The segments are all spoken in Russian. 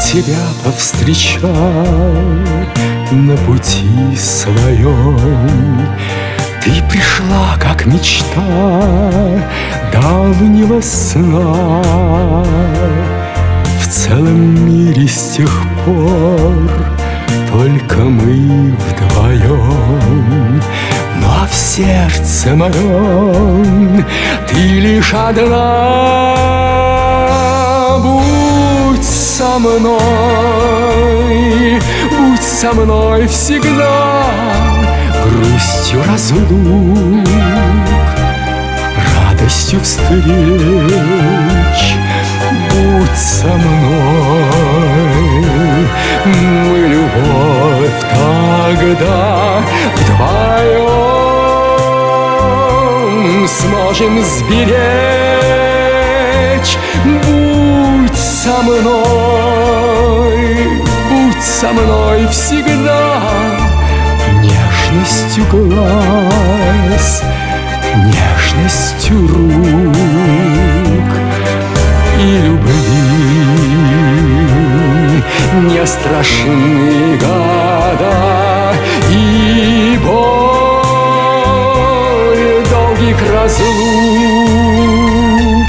тебя повстречал на пути своем. Ты пришла, как мечта давнего сна. В целом мире с тех пор только мы вдвоем. Но в сердце моем ты лишь одна. Будь со мной всегда. Грустью разлук, радостью встреч. Будь со мной, мы любовь тогда вдвоем сможем сберечь. Будь со мной всегда. Нежностью глаз, нежностью рук и любви не страшны года и боль долгих разлук.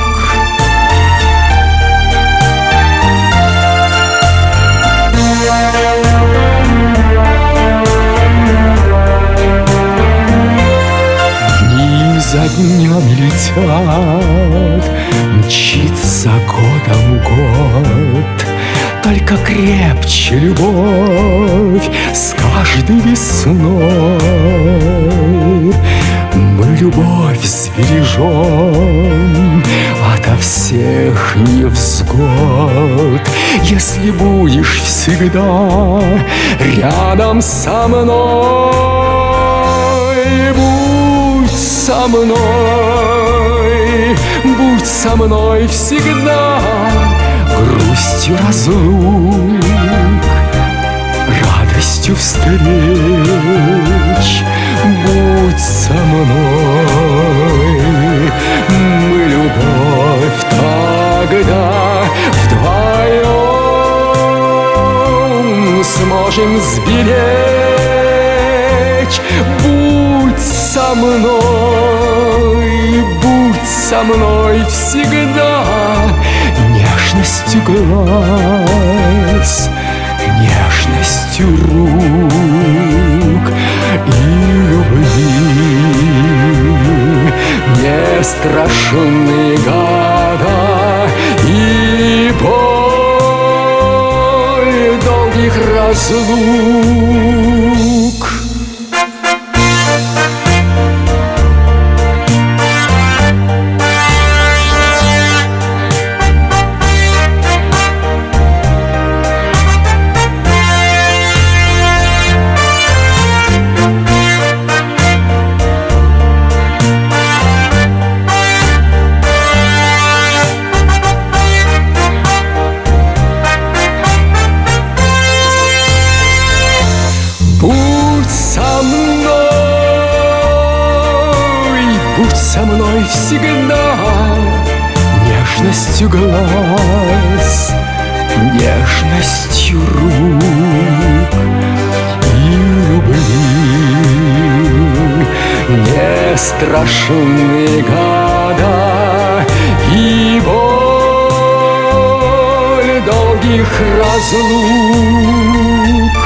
За днями летят, мчится годом год. Только крепче любовь с каждой весной. Мы любовь сбережем ото всех невзгод. Если будешь всегда рядом со мной. Будь со мной всегда. Грустью разлук, радостью встреч. Будь со мной, мы любовь тогда вдвоем сможем сберечь. Будь со мной всегда. Нежностью глаз, нежностью рук и любви не страшны года и боль долгих разлук. Будь со мной всегда. Нежностью глаз, нежностью рук и любви не страшны года и боль долгих разлук.